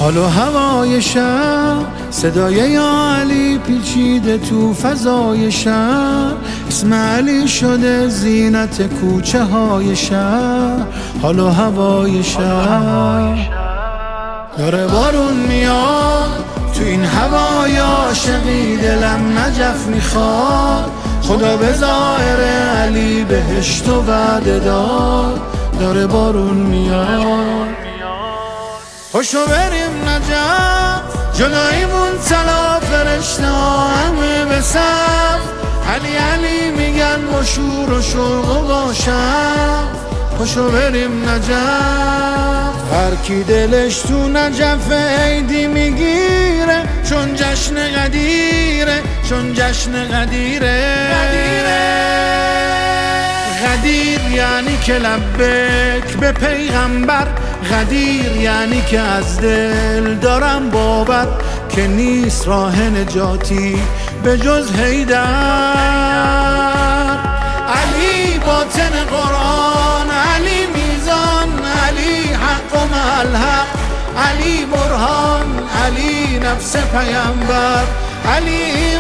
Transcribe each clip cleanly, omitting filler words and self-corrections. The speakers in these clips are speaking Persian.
حال و هوای شهر، صدای یا علی پیچیده تو فضای شهر. اسم علی شده زینت کوچه های شهر. حال و هوای شهر، داره بارون میاد تو این هوای عاشقی، دلم نجف میخواد خدا به ظاهر علی بهشت و وعده داد. داره بارون میاد، پاشو بریم نجف، جداییمون طلا فرشته ها همه به صف. علی علی میگن با شور و شوق و با شف. پاشو بریم نجف، هر کی دلش تو نجف عیدی میگیره، چون جشن قدیره، چون جشن قدیره. غدیر یعنی که لبک به پیغمبر، غدیر یعنی که از دل دارم باور که نیست راه نجاتی به جز حیدر. علی باطن قرآن، علی میزان، علی حق و ملحق، علی برهان، علی نفس پیامبر، علی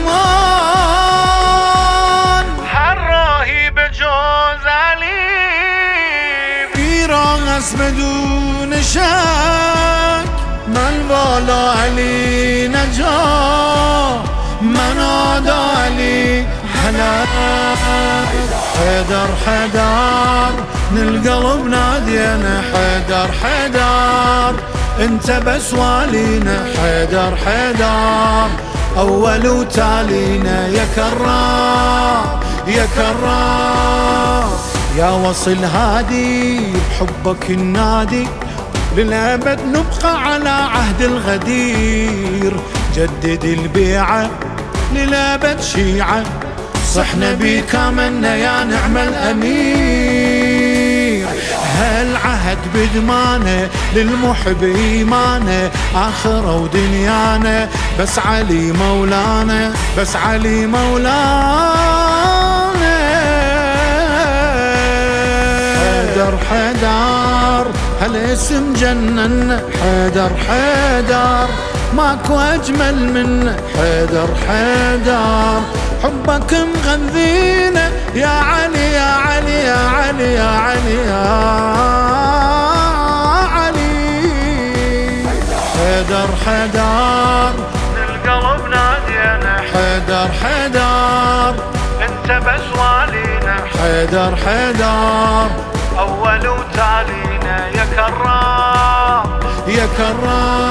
ایمان. هر راهی به جز علی ایران است بدون شک. من والا علی نجا، من آدا علی هلا. حيدر حيدر نلقلب نادينا، حيدر حيدر انت بس والينا. حيدر حيدر اول وتالينا، يا كرار يا كرار يا وصل هادي بحبك النادي. للأبد نبقى على عهد الغدير، جدد البيعة للأبد شيعة. صحنا بيك آمنا يا نعم الأمير. هالعهد بدمانه للمحب إيمانه، آخرة ودنيانا بس علي مولانا، بس علي مولانا. حيدر حيدر هالاسم جننا، حيدر حيدر ماكو أجمل منه. حيدر حيدر حبك مغذينا، يا علي يا علي يا علي يا علي يا علي. حيدر حيدر للقلب نادينا، حيدر حيدر انت بس والينا. حيدر حيدر اول وتالينا، يا كرار يا كرار